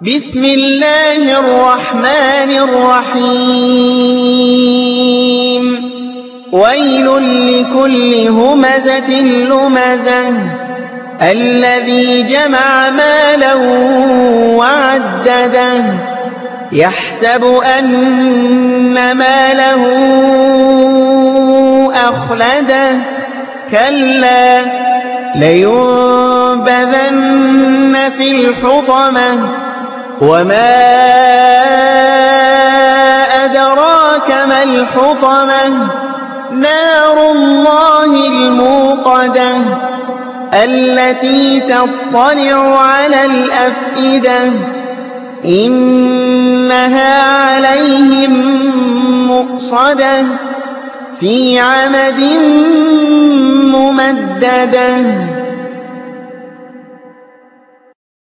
بسم الله الرحمن الرحيم ويل لكل همزة لمزة الذي جمع مالا وعدده يحسب أن ماله أخلده كلا لينبذن في الحطمة وما أدراك ما الحطمة نار الله الموقدة التي تطلع على الأفئدة إنها عليهم مؤصدة في عمد ممددة.